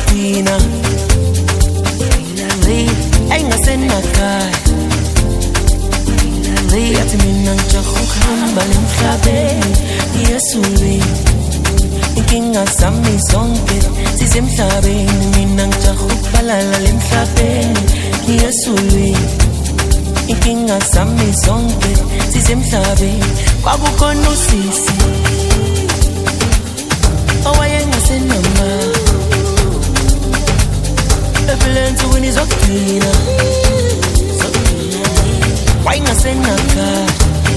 zokugcina engasenakhaya yathi mina ngijaha ukuhamba lemhlabeni Yesu inkinga zami zonke zisemhlabeni mina ngijaha ukubalala lemhlabeni Yesu inkinga zami zonke zisemhlabeni kwakukhona usisi owayengasenama ebulensukwini zokugcina wayengasenaka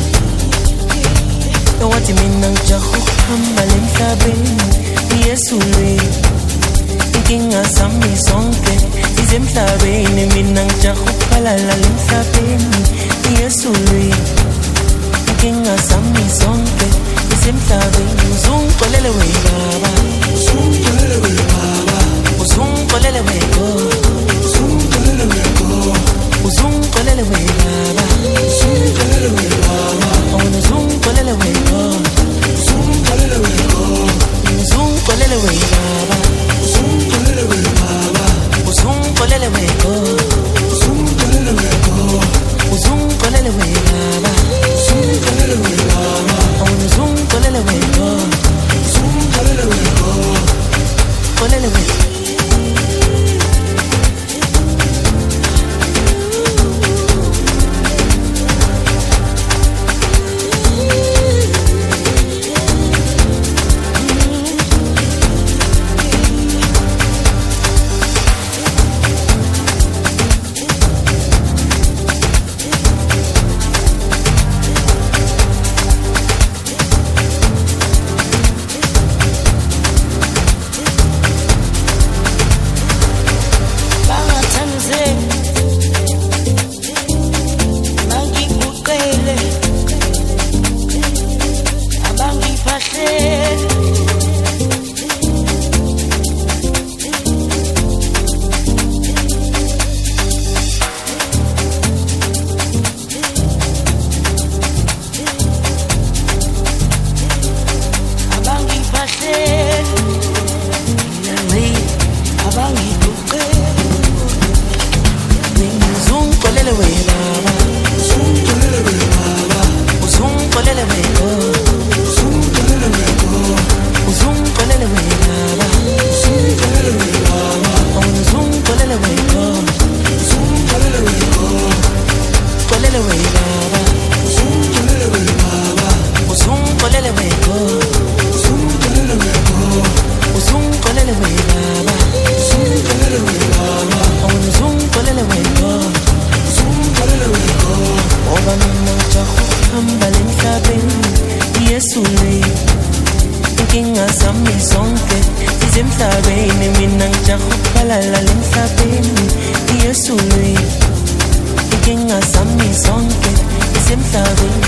wathi mina ngijaha ukuhamba lemhlabeni Yesu inkinga zami zonke zisemhlabeni mina ngijaha ukubalala lemhlabeni Yesu inkinga zami zonke zisemhlabeni uzungixolele we baba uzungixolele we baba uzungixolele we go uzungixolele we go uzungixolele we baba uzungixolele we baba uzungixolele we go uzungixolele we go uzungixolele we baba uzungixolele we baba uzungixolele we go uzungixolele we go uzungixolele we baba uzungixolele we baba uzungixolele we go uzungixolele we go xolele we inkinga zami zonke zisemhlabeni mina ngijaha ukubalala lemhlabeni Yesu inkinga zami zonke zisemhlabeni